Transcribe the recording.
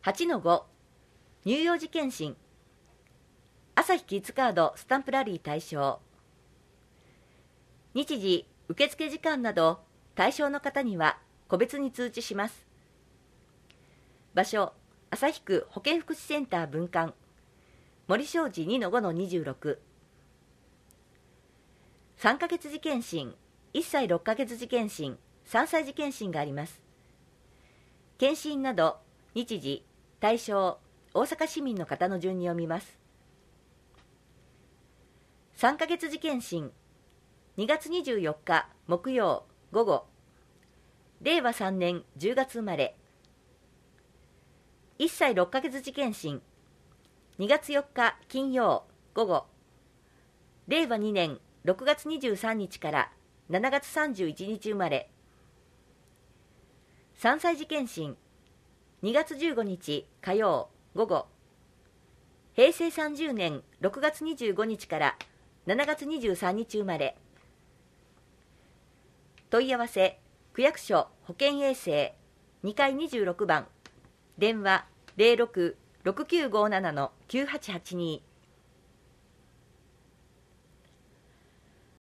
8-5 乳幼児健診朝日キッズカードスタンプラリー対象。日時、受付時間など対象の方には個別に通知します。場所、旭区保健福祉センター分館森小路 2-5-26。 3ヶ月時健診、1歳6ヶ月時健診、3歳児健診があります。健診など日時、対象、大阪市民の方の順に読みます。3ヶ月時健診、2月24日木曜午後、令和3年10月生まれ。1歳6ヶ月時健診、2月4日金曜午後、令和2年6月23日から7月31日生まれ。3歳児健診、2月15日火曜午後、平成30年6月25日から7月23日生まれ。問い合わせ、区役所保健衛生2階26番、電話 06-6957-9882